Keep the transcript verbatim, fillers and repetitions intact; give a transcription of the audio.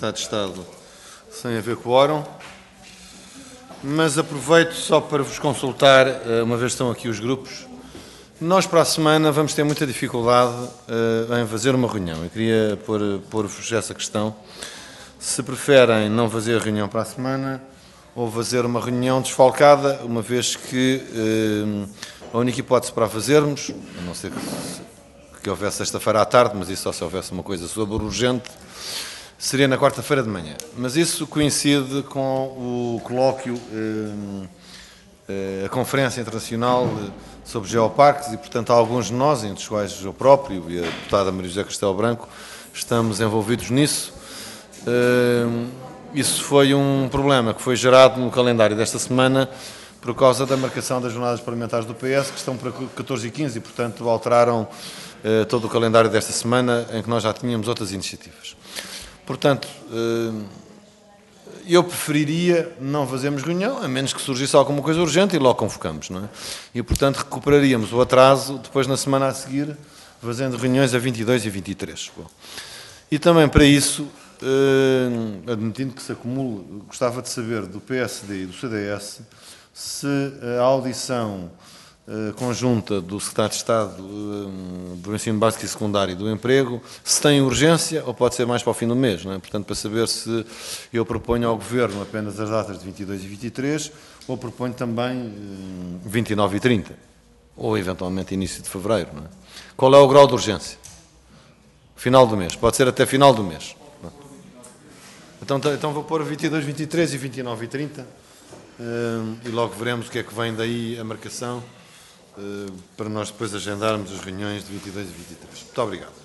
Secretário de Estado sem haver quórum, mas aproveito só para vos consultar, uma vez estão aqui os grupos. Nós, para a semana, vamos ter muita dificuldade uh, em fazer uma reunião. Eu queria pôr-vos essa questão. Se preferem não fazer reunião para a semana ou fazer uma reunião desfalcada, uma vez que uh, a única hipótese para a fazermos, a não ser que, que houvesse sexta-feira à tarde, mas isso só se houvesse uma coisa sobre urgente, seria na quarta-feira de manhã. Mas isso coincide com o colóquio, uh, uh, a Conferência Internacional sobre Geoparques e, portanto, há alguns de nós, entre os quais eu próprio e a deputada Maria José Castelo Branco, estamos envolvidos nisso. Isso foi um problema que foi gerado no calendário desta semana por causa da marcação das jornadas parlamentares do P S, que estão para catorze e quinze e, portanto, alteraram todo o calendário desta semana, em que nós já tínhamos outras iniciativas. Portanto, eu preferiria não fazermos reunião, a menos que surgisse alguma coisa urgente e logo convocamos, não é? E, portanto, recuperaríamos o atraso depois na semana a seguir, fazendo reuniões a vinte e dois e vinte e três. Bom. E também para isso, eh, admitindo que se acumule, gostava de saber do P S D e do C D S se a audição eh, conjunta do Secretário de Estado eh, do Ensino Básico e Secundário e do Emprego, se tem urgência ou pode ser mais para o fim do mês, não é? Portanto, para saber se eu proponho ao Governo apenas as datas de vinte e dois e vinte e três ou proponho também eh, vinte e nove e trinta, ou eventualmente início de fevereiro, não é? Qual é o grau de urgência? Final do mês, pode ser até final do mês. Então, então vou pôr vinte e dois, vinte e três e vinte e nove e trinta uh, e logo veremos o que é que vem daí a marcação uh, para nós depois agendarmos as reuniões de vinte e dois e vinte e três. Muito obrigado.